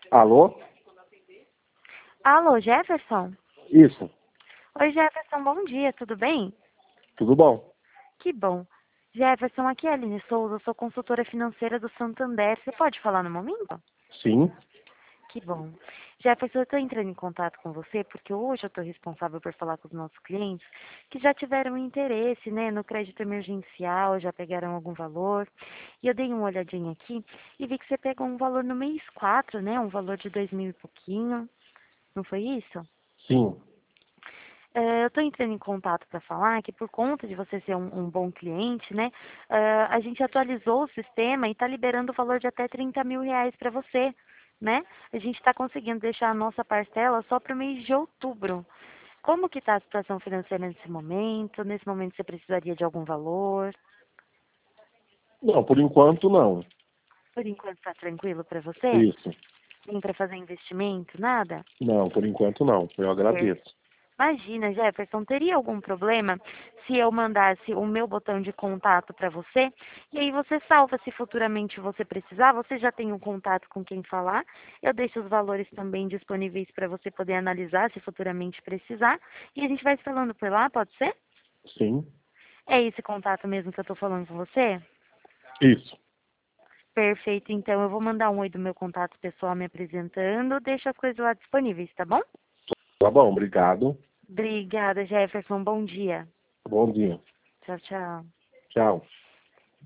Alô? Alô, Jefferson? Isso, Oi, Jefferson, bom dia, tudo bem? tudo bom? Que bom. Jefferson, aqui é a Aline Souza, eu sou consultora financeira do Santander. Você pode falar no momento? Sim, Que bom. Jefferson, eu estou entrando em contato com você porque hoje eu estou responsável por falar com os nossos clientes que já tiveram interesse, né, no crédito emergencial, já pegaram algum valor. E eu dei uma olhadinha aqui e vi que você pegou um valor no mês 4, né, um valor de 2.000 e pouquinho. Não foi isso? sim. Eu estou entrando em contato para falar que por conta de você ser um bom cliente, né, a gente atualizou o sistema e está liberando o valor de até 30 mil reais para você, né? A gente está conseguindo deixar a nossa parcela só para o mês de outubro. Como que está a situação financeira nesse momento? Nesse momento você precisaria de algum valor? Não, por enquanto não. Por enquanto está tranquilo para você? Isso. Nem para fazer investimento? Nada? Não, por enquanto não. Eu agradeço. Imagina, Jefferson, teria algum problema se eu mandasse o meu botão de contato para você? E aí você salva se futuramente você precisar, você já tem um contato com quem falar. Eu deixo os valores também disponíveis para você poder analisar se futuramente precisar. E a gente vai se falando por lá, pode ser? Sim, É esse contato mesmo que eu estou falando com você? isso. Perfeito, então eu vou mandar um oi do meu contato pessoal me apresentando, deixo as coisas lá disponíveis, tá bom? Tá bom, obrigado. Obrigada, Jefferson, bom dia. Bom dia. Tchau, tchau. Tchau.